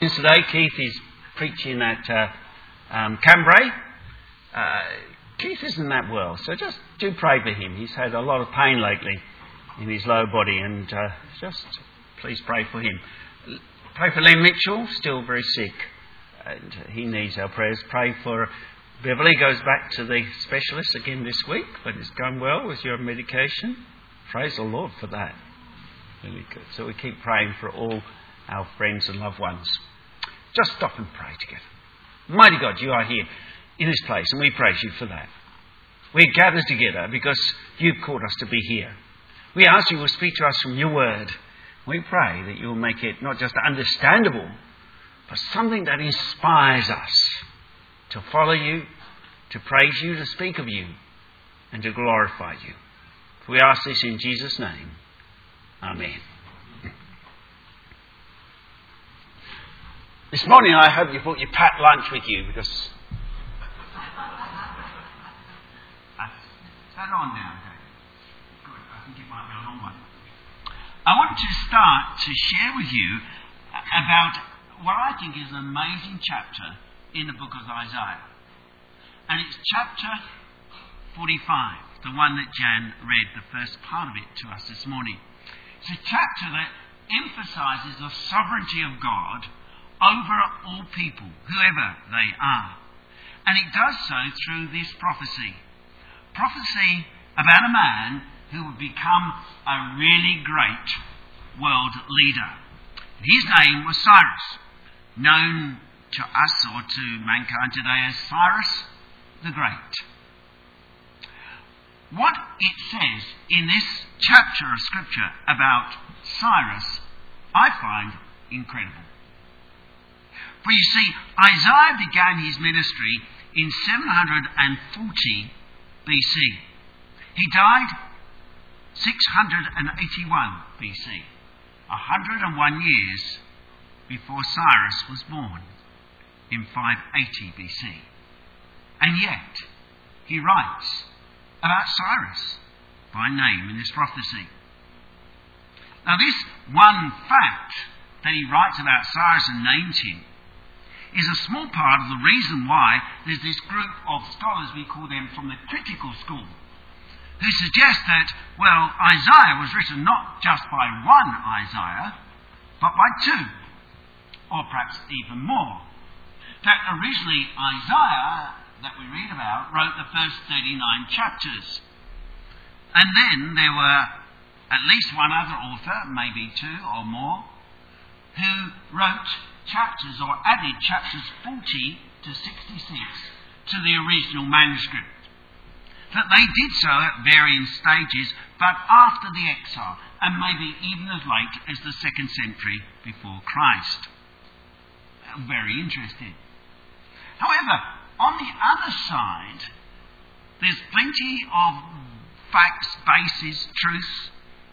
Today, Keith is preaching at Cambrai. Keith isn't that well, so just do pray for him. He's had a lot of pain lately in his lower body, and just please pray for him. Pray for Len Mitchell, still very sick, and he needs our prayers. Pray for Beverly, goes back to the specialist again this week, but it's going well with your medication. Praise the Lord for that. Really good. So we keep praying for all our friends and loved ones. Just stop and pray together. Mighty God, you are here in this place, and we praise you for that. We're gathered together because you've called us to be here. We ask you will speak to us from your word. We pray that you will make it not just understandable, but something that inspires us to follow you, to praise you, to speak of you, and to glorify you. We ask this in Jesus' name. Amen. This morning I hope you brought your packed lunch with you because... Is that on now? Okay. Good. I think it might be a long one. I want to start to share with you about what I think is an amazing chapter in the book of Isaiah. And it's chapter 45, the one that Jan read, the first part of it to us this morning. It's a chapter that emphasises the sovereignty of God over all people, whoever they are. And it does so through this prophecy. Prophecy about a man who would become a really great world leader. His name was Cyrus, known to us or to mankind today as Cyrus the Great. What it says in this chapter of Scripture about Cyrus, I find incredible. For you see, Isaiah began his ministry in 740 BC. He died 681 BC, 101 years before Cyrus was born in 580 BC. And yet, he writes about Cyrus by name in this prophecy. Now, this one fact that he writes about Cyrus and names him is a small part of the reason why there's this group of scholars, we call them from the critical school, who suggest that, well, Isaiah was written not just by one Isaiah, but by two, or perhaps even more. That originally Isaiah, that we read about, wrote the first 39 chapters. And then there were at least one other author, maybe two or more, who wrote chapters or added chapters 40 to 66 to the original manuscript. That they did so at varying stages, but after the exile, and maybe even as late as the 2nd century before Christ. Very interesting. However, on the other side, there's plenty of facts, bases, truths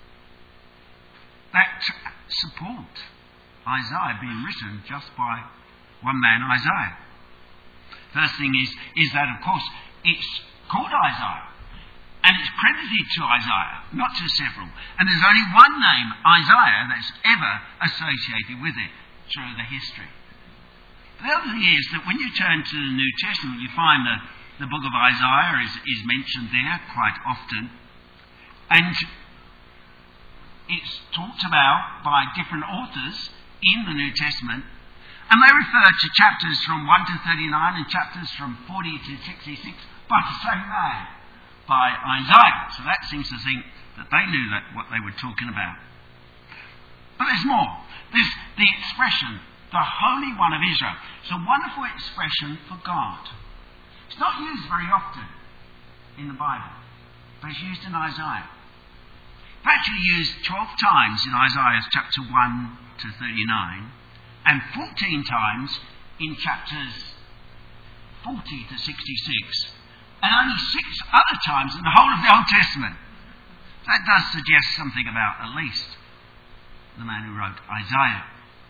that support Isaiah being written just by one man, Isaiah. First thing is that, of course, it's called Isaiah, and it's credited to Isaiah, not to several. And there's only one name, Isaiah, that's ever associated with it through the history. The other thing is that when you turn to the New Testament, you find that the book of Isaiah is mentioned there quite often, and it's talked about by different authors in the New Testament, and they refer to chapters from 1 to 39 and chapters from 40 to 66 by the same man, by Isaiah. So that seems to think that they knew what they were talking about. But there's more. There's the expression, the Holy One of Israel. It's a wonderful expression for God. It's not used very often in the Bible, but it's used in Isaiah. It's actually used 12 times in Isaiah chapter 1 to 39, and 14 times in chapters 40 to 66, and only 6 other times in the whole of the Old Testament. That does suggest something about, at least, the man who wrote Isaiah.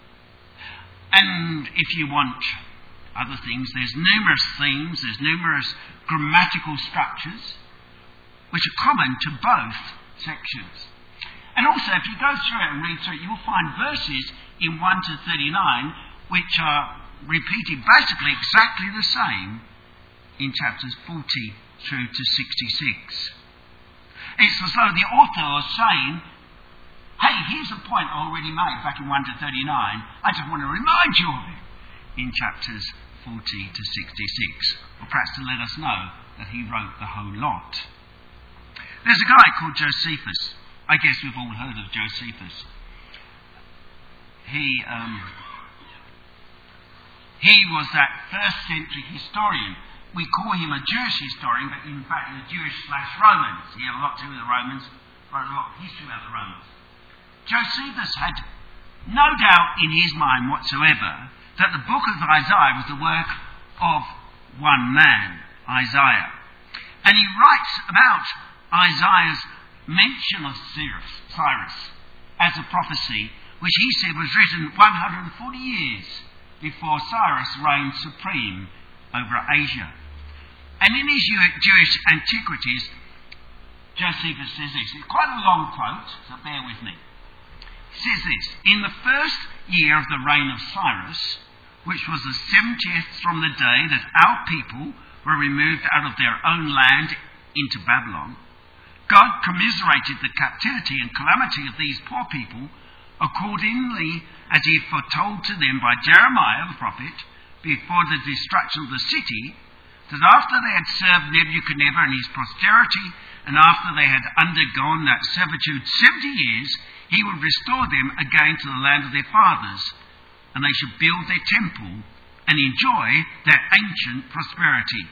And if you want other things, there's numerous themes, there's numerous grammatical structures which are common to both sections. And also, if you go through it and read through it, you will find verses in 1 to 39 which are repeated basically exactly the same in chapters 40 through to 66. It's as though the author was saying, hey, here's a point I already made back in 1 to 39. I just want to remind you of it in chapters 40 to 66. Or perhaps to let us know that he wrote the whole lot. There's a guy called Josephus. I guess we've all heard of Josephus. He was that first century historian. We call him a Jewish historian, but in fact he's Jewish/Roman. He had a lot to do with the Romans, wrote a lot of history about the Romans. Josephus had no doubt in his mind whatsoever that the book of Isaiah was the work of one man, Isaiah. And he writes about Isaiah's mention of Cyrus as a prophecy, which he said was written 140 years before Cyrus reigned supreme over Asia. And in his Jewish Antiquities, Josephus says this. It's quite a long quote, so bear with me. He says this: in the first year of the reign of Cyrus, which was the 70th from the day that our people were removed out of their own land into Babylon, God commiserated the captivity and calamity of these poor people accordingly as he foretold to them by Jeremiah the prophet before the destruction of the city, that after they had served Nebuchadnezzar and his posterity, and after they had undergone that servitude 70 years, he would restore them again to the land of their fathers, and they should build their temple and enjoy their ancient prosperity.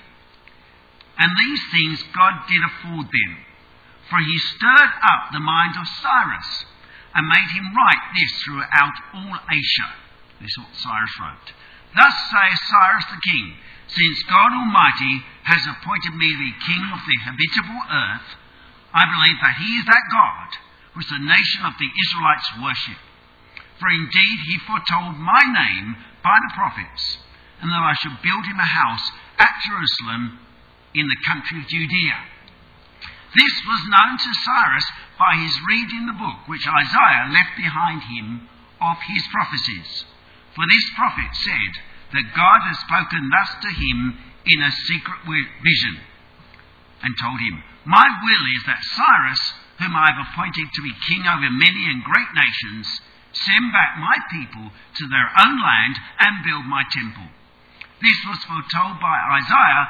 And these things God did afford them, for he stirred up the mind of Cyrus, and made him write this throughout all Asia. This is what Cyrus wrote. Thus saith Cyrus the king, since God Almighty has appointed me to be king of the habitable earth, I believe that he is that God which the nation of the Israelites worship. For indeed he foretold my name by the prophets, and that I should build him a house at Jerusalem in the country of Judea. This was known to Cyrus by his reading the book which Isaiah left behind him of his prophecies. For this prophet said that God has spoken thus to him in a secret vision, and told him, my will is that Cyrus, whom I have appointed to be king over many and great nations, send back my people to their own land and build my temple. This was foretold by Isaiah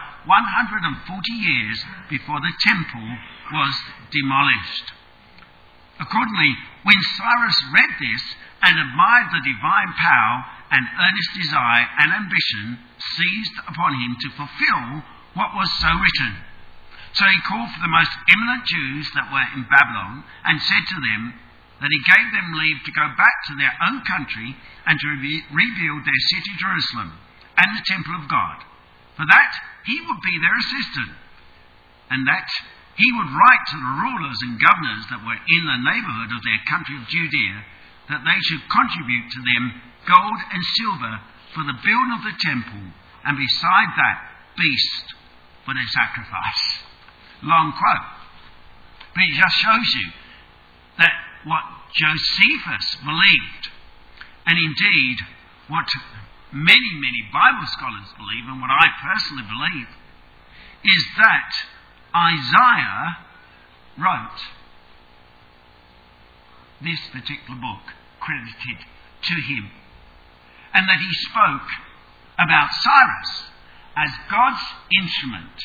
140 years before the temple was demolished. Accordingly, when Cyrus read this and admired the divine power and earnest desire and ambition seized upon him to fulfill what was so written. So he called for the most eminent Jews that were in Babylon and said to them that he gave them leave to go back to their own country and to rebuild their city Jerusalem and the temple of God, for that he would be their assistant, and that he would write to the rulers and governors that were in the neighbourhood of their country of Judea, that they should contribute to them gold and silver for the building of the temple, and beside that, beasts for their sacrifice. Long quote. But it just shows you that what Josephus believed, and indeed what many Bible scholars believe, and what I personally believe, is that Isaiah wrote this particular book, credited to him, and that he spoke about Cyrus as God's instrument,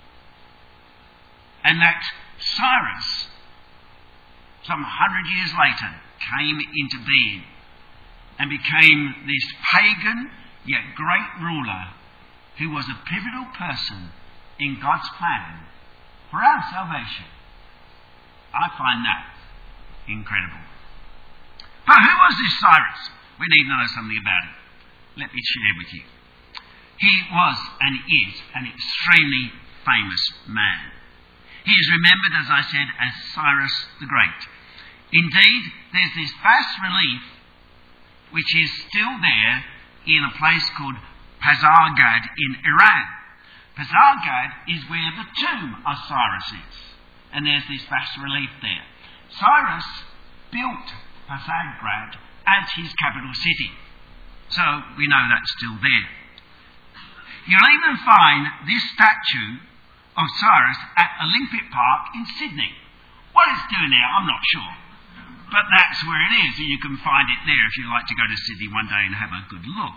and that Cyrus, some 100 years later, came into being and became this pagan yet great ruler who was a pivotal person in God's plan for our salvation. I find that incredible. But who was this Cyrus? We need to know something about him. Let me share with you. He was and is an extremely famous man. He is remembered, as I said, as Cyrus the Great. Indeed, there's this bas relief which is still there in a place called Pasargad in Iran. Pasargad is where the tomb of Cyrus is, and there's this bas relief there. Cyrus built Pasargad as his capital city. So we know that's still there. You'll even find this statue of Cyrus at Olympic Park in Sydney. What it's doing now, I'm not sure. But that's where it is, and you can find it there if you like to go to Sydney one day and have a good look.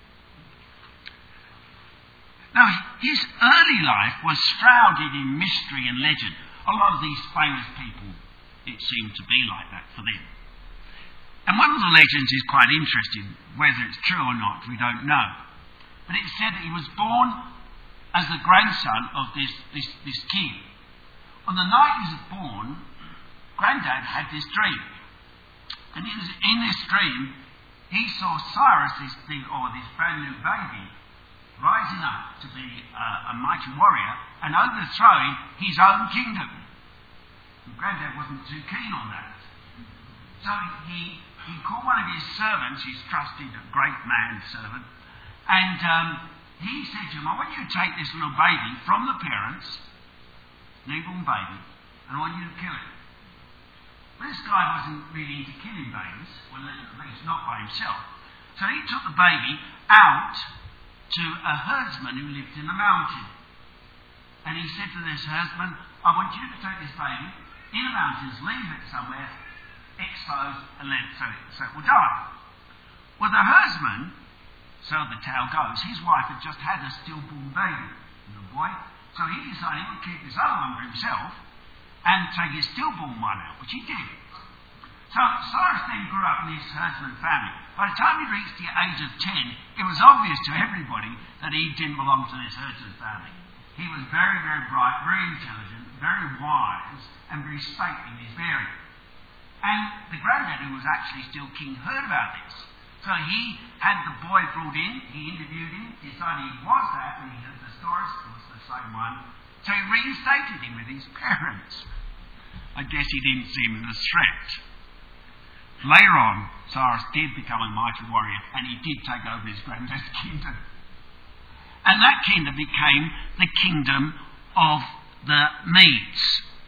Now, his early life was shrouded in mystery and legend. A lot of these famous people, it seemed to be like that for them. And one of the legends is quite interesting. Whether it's true or not, we don't know. But it said that he was born as the grandson of this king. On the night he was born, Grandad had this dream. And in this dream, he saw Cyrus, this brand new baby, rising up to be a mighty warrior and overthrowing his own kingdom. And Grandad wasn't too keen on that. So he called one of his servants, his trusted great man servant, and he said to him, I want you to take this little baby from the parents, newborn baby, and I want you to kill it. But this guy wasn't really into killing babies, well, at least not by himself. So he took the baby out to a herdsman who lived in the mountain. And he said to this herdsman, I want you to take this baby in the mountains, leave it somewhere, exposed, and let it so it will die. Well, the herdsman, so the tale goes, his wife had just had a stillborn baby, little boy, so he decided he would keep his own one for himself and take his stillborn one out, which he did. So Cyrus then grew up in this herdsman family. By the time he reached the age of 10, it was obvious to everybody that he didn't belong to this herdsman family. He was very, very bright, very intelligent, very wise, and very stately in his bearing. And the granddad, who was actually still king, heard about this. So he had the boy brought in, he interviewed him, decided he was that, and he heard the stories, it was the same one. So he reinstated him with his parents. I guess he didn't see him as a threat. Later on, Cyrus did become a mighty warrior, and he did take over his granddad's kingdom. And that kingdom became the kingdom of the Medes.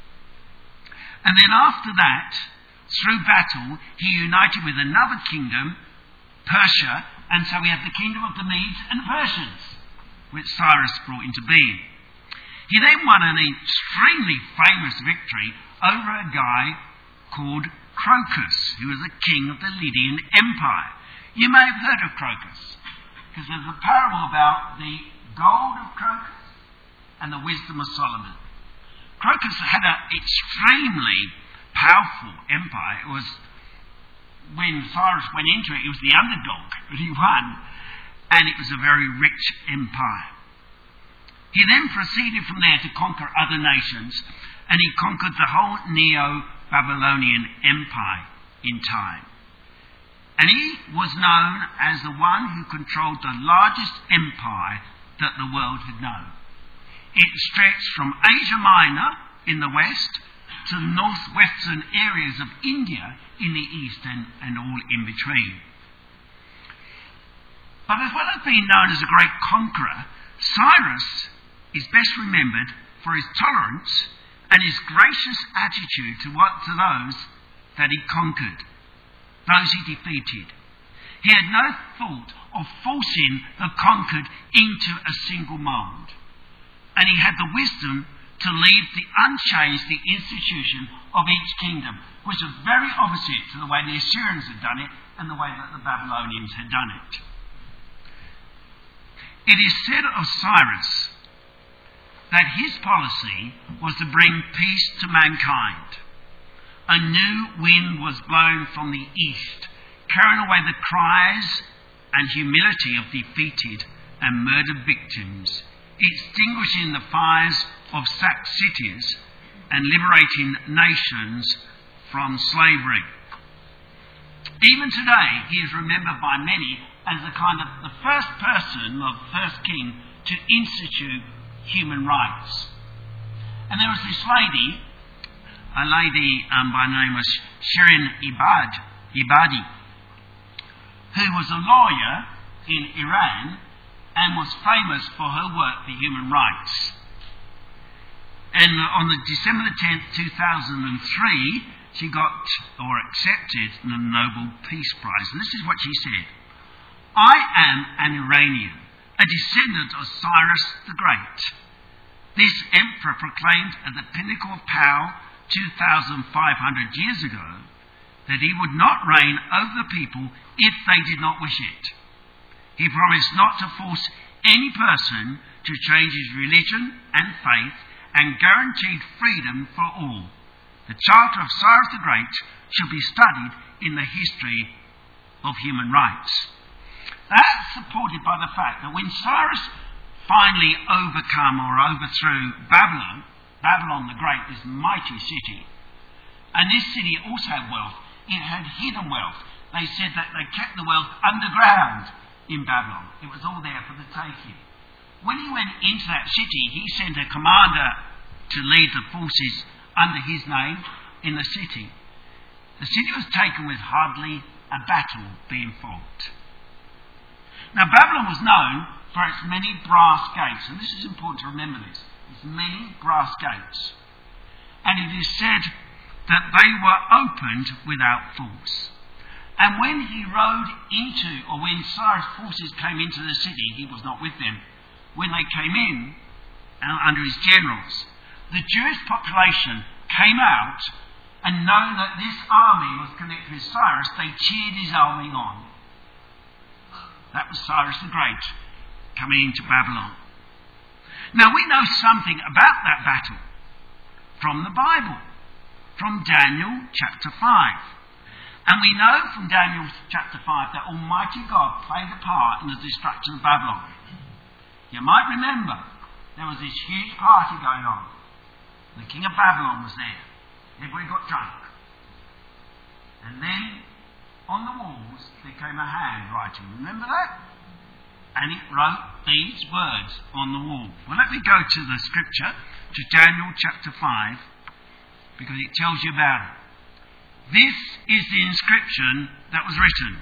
And then after that, through battle, he united with another kingdom, Persia, and so we have the kingdom of the Medes and Persians, which Cyrus brought into being. He then won an extremely famous victory over a guy called Crocus, who was the king of the Lydian Empire. You may have heard of Crocus, because there's a parable about the gold of Crocus and the wisdom of Solomon. Crocus had an extremely powerful empire. It was, when Cyrus went into it, he was the underdog, but he won, and it was a very rich empire. He then proceeded from there to conquer other nations, and he conquered the whole Neo-Babylonian Empire in time. And he was known as the one who controlled the largest empire that the world had known. It stretched from Asia Minor in the west to the northwestern areas of India in the east and all in between. But as well as being known as a great conqueror, Cyrus is best remembered for his tolerance and his gracious attitude to those that he conquered, those he defeated. He had no thought of forcing the conquered into a single mould, and he had the wisdom to leave unchanged the institution of each kingdom, which was very opposite to the way the Assyrians had done it and the way that the Babylonians had done it. It is said of Cyrus that his policy was to bring peace to mankind. A new wind was blown from the east, carrying away the cries and humility of defeated and murdered victims, extinguishing the fires of sacked cities and liberating nations from slavery. Even today, he is remembered by many as the first person, or the first king, to institute human rights. And there was this lady, a lady by the name of Shirin Ebadi, who was a lawyer in Iran and was famous for her work for human rights. And on the December 10th, 2003, she got or accepted the Nobel Peace Prize. And this is what she said: I am an Iranian, a descendant of Cyrus the Great. This emperor proclaimed at the pinnacle of power 2,500 years ago that he would not reign over the people if they did not wish it. He promised not to force any person to change his religion and faith, and guaranteed freedom for all. The Charter of Cyrus the Great should be studied in the history of human rights. That's supported by the fact that when Cyrus finally overthrew Babylon, Babylon the Great, this mighty city, and this city also had wealth. It had hidden wealth. They said that they kept the wealth underground in Babylon. It was all there for the taking. When he went into that city, he sent a commander to lead the forces under his name in the city. The city was taken with hardly a battle being fought. Now, Babylon was known for its many brass gates, and this is important to remember this. Its many brass gates. And it is said that they were opened without force. And when when Cyrus' forces came into the city, he was not with them. When they came in, under his generals, the Jewish population came out, and knowing that this army was connected with Cyrus, they cheered his army on. That was Cyrus the Great coming into Babylon. Now we know something about that battle from the Bible, from Daniel chapter 5. And we know from Daniel chapter 5 that Almighty God played a part in the destruction of Babylon. You might remember there was this huge party going on. The king of Babylon was there. Everybody got drunk. And then on the walls there came a hand writing. Remember that? And it wrote these words on the wall. Well, let me go to the scripture, to Daniel chapter 5, because it tells you about it. This is the inscription that was written.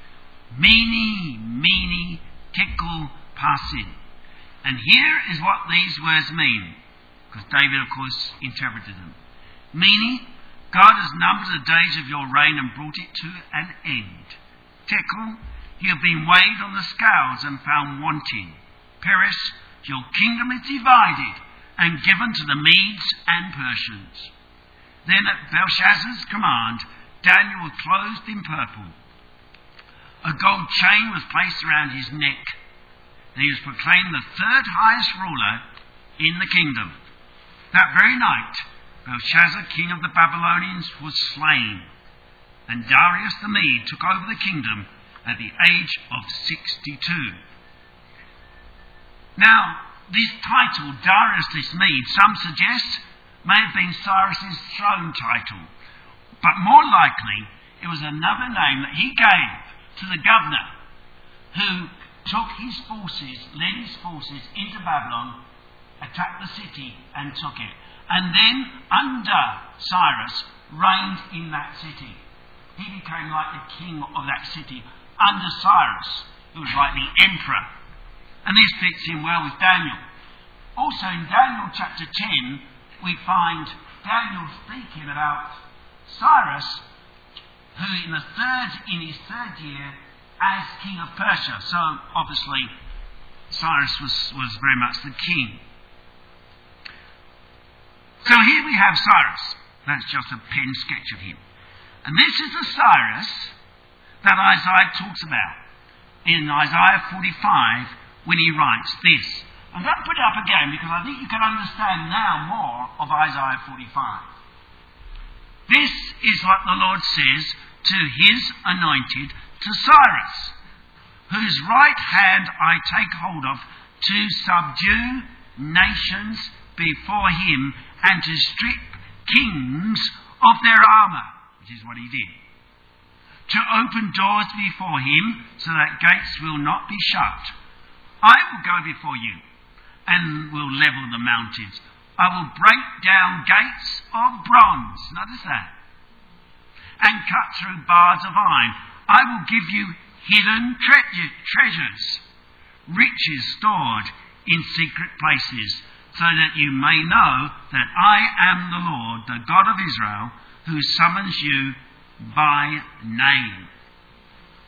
Mene, mene, tekel, parsin. And here is what these words mean, because David, of course, interpreted them. Mene, God has numbered the days of your reign and brought it to an end. Tekel, you have been weighed on the scales and found wanting. Peres, your kingdom is divided and given to the Medes and Persians. Then at Belshazzar's command, Daniel was clothed in purple. A gold chain was placed around his neck, and he was proclaimed the third highest ruler in the kingdom. That very night, Belshazzar, king of the Babylonians, was slain, and Darius the Mede took over the kingdom at the age of 62. Now, this title, Darius the Mede, some suggest may have been Cyrus's throne title, but more likely it was another name that he gave to the governor who took his forces, led his forces into Babylon, attacked the city and took it. And then, under Cyrus, reigned in that city. He became like the king of that city under Cyrus, who was like the emperor. And this fits in well with Daniel. Also in Daniel chapter 10, we find Daniel speaking about Cyrus, who in his third year as king of Persia. So obviously Cyrus was very much the king. So here we have Cyrus. That's just a pen sketch of him. And this is the Cyrus that Isaiah talks about in Isaiah 45 when he writes this. I'm going to put it up again because I think you can understand now more of Isaiah 45. This is what the Lord says to his anointed, to Cyrus, whose right hand I take hold of, to subdue nations before him and to strip kings of their armour, which is what he did. To open doors before him so that gates will not be shut. I will go before you and will level the mountains. I will break down gates of bronze. Notice that. And cut through bars of iron. I will give you hidden treasures, riches stored in secret places, so that you may know that I am the Lord, the God of Israel, who summons you by name.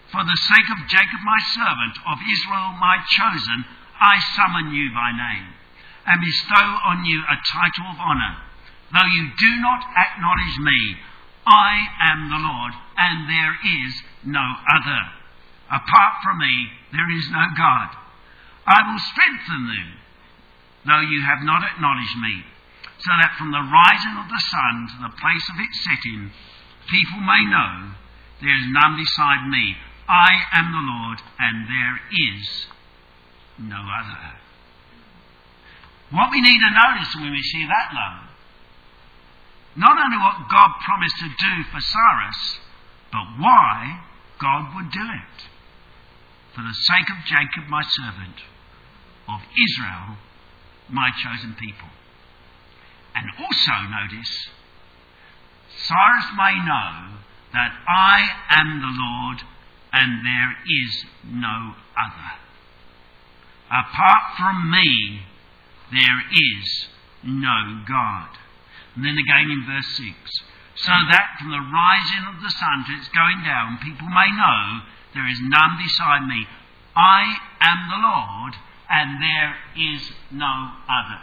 For the sake of Jacob my servant, of Israel my chosen, I summon you by name, and bestow on you a title of honour. Though you do not acknowledge me, I am the Lord, and there is no other. Apart from me, there is no God. I will strengthen you, though you have not acknowledged me, so that from the rising of the sun to the place of its setting, people may know there is none beside me. I am the Lord, and there is no other. What we need to notice when we see that, though, not only what God promised to do for Cyrus, but why God would do it. For the sake of Jacob my servant, of Israel my chosen people. And also notice, Cyrus may know that I am the Lord, and there is no other. Apart from me, there is no God. And then again in verse 6, so that from the rising of the sun to its going down, people may know there is none beside me. I am the Lord, and there is no other.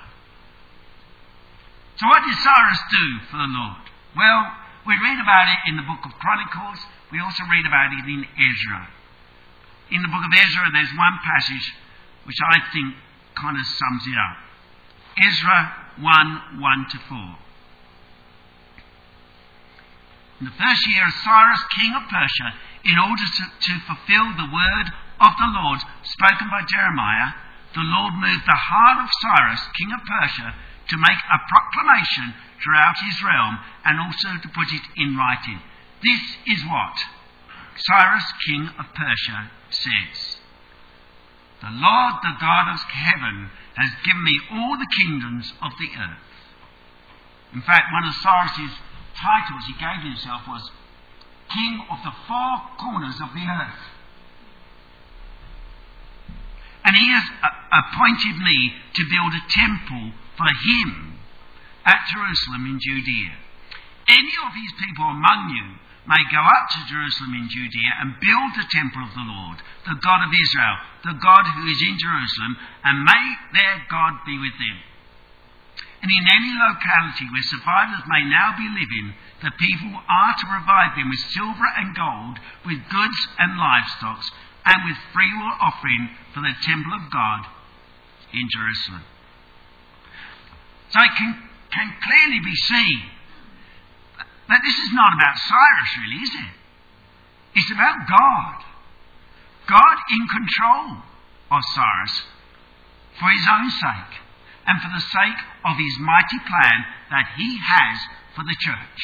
So what did Cyrus do for the Lord? Well, we read about it in the book of Chronicles. We also read about it in Ezra. In the book of Ezra, there's one passage which I think kind of sums it up. Ezra 1:1-4. In the first year of Cyrus, king of Persia, in order to fulfill the word of the Lord spoken by Jeremiah, the Lord moved the heart of Cyrus, king of Persia, to make a proclamation throughout his realm and also to put it in writing. This is what Cyrus, king of Persia, says. The Lord, the God of heaven, has given me all the kingdoms of the earth. In fact, one of Cyrus's titles he gave himself was King of the Four Corners of the Earth. And he has appointed me to build a temple for him at Jerusalem in Judea. Any of his people among you may go up to Jerusalem in Judea and build the temple of the Lord, the God of Israel, the God who is in Jerusalem, and may their God be with them. And in any locality where survivors may now be living, the people are to provide them with silver and gold, with goods and livestock, and with freewill offering for the temple of God in Jerusalem. So it can clearly be seen that this is not about Cyrus, really, is it? It's about God. God in control of Cyrus for his own sake and for the sake of his mighty plan that he has for the church.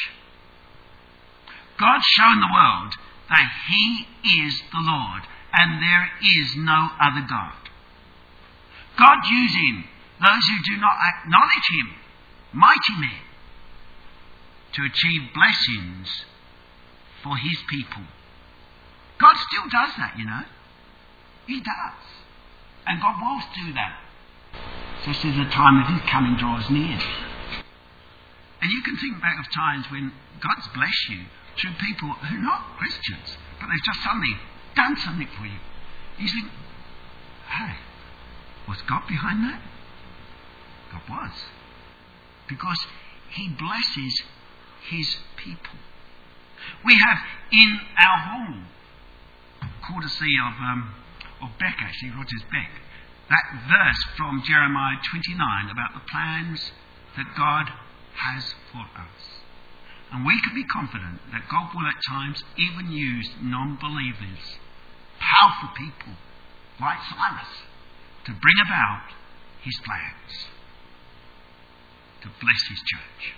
God's shown the world that he is the Lord and there is no other God. God using those who do not acknowledge him, mighty men, to achieve blessings for his people. God still does that, you know. He does. And God will do that. Especially as the time of his coming draws near. And you can think back of times when God's blessed you through people who are not Christians, but they've just suddenly done something for you. You think, hey, was God behind that? God was. Because he blesses his people. We have in our hall, courtesy of Beck, actually, Rogers Beck, that verse from Jeremiah 29 about the plans that God has for us. And we can be confident that God will at times even use non-believers, powerful people like Cyrus, to bring about his plans, to bless his church.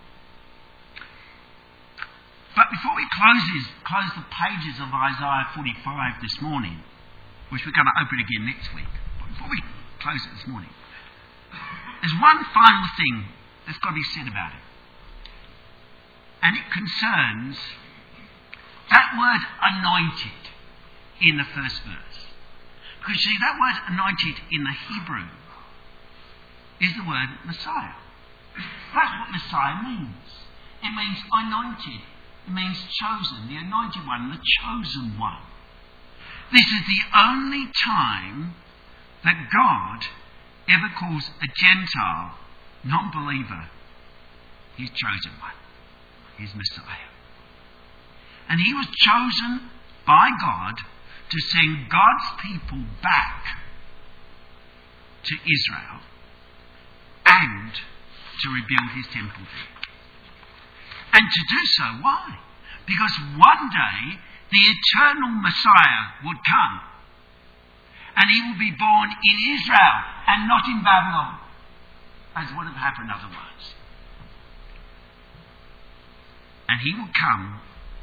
But before we close the pages of Isaiah 45 this morning, which we're going to open again next week, but before we close it this morning, there's one final thing that's got to be said about it. And it concerns that word anointed in the first verse. Because you see, that word anointed in the Hebrew is the word Messiah. That's what Messiah means. It means anointed. It means chosen, the anointed one, the chosen one. This is the only time that God ever calls a Gentile, non-believer, his chosen one, his Messiah. And he was chosen by God to send God's people back to Israel and to rebuild his temple there. And to do so, why? Because one day the eternal Messiah would come, and he will be born in Israel and not in Babylon, as would have happened otherwise. And he will come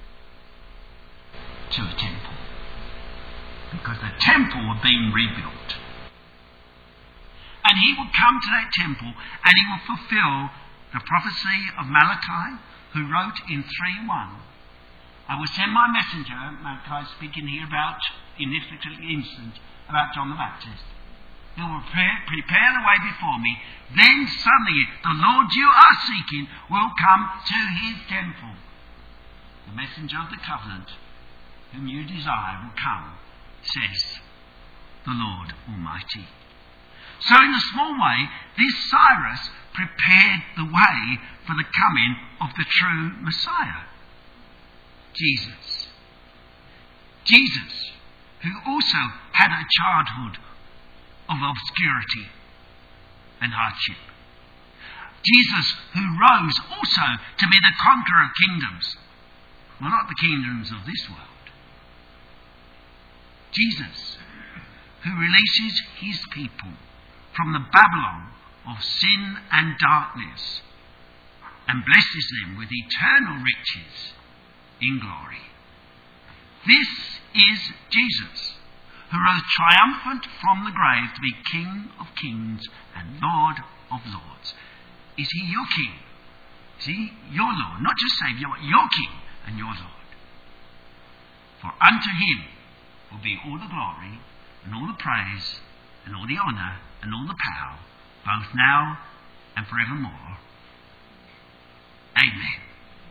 to a temple, because the temple was being rebuilt. And he will come to that temple and he will fulfill the prophecy of Malachi, who wrote in 3:1, I will send my messenger, Malachi speaking here about, in this particular instance, about John the Baptist. He will prepare the way before me. Then suddenly the Lord you are seeking will come to his temple. The messenger of the covenant, whom you desire, will come, says the Lord Almighty. So in a small way, this Cyrus prepared the way for the coming of the true Messiah, Jesus. Jesus, who also had a childhood of obscurity and hardship. Jesus, who rose also to be the conqueror of kingdoms. Well, not the kingdoms of this world. Jesus, who releases his people from the Babylon of sin and darkness and blesses them with eternal riches in glory. This is Jesus, who rose triumphant from the grave to be King of kings and Lord of lords. Is he your King? Is he your Lord? Not just Saviour, but your King and your Lord. For unto him will be all the glory and all the praise and all the honour and all the power, both now and forevermore. Amen.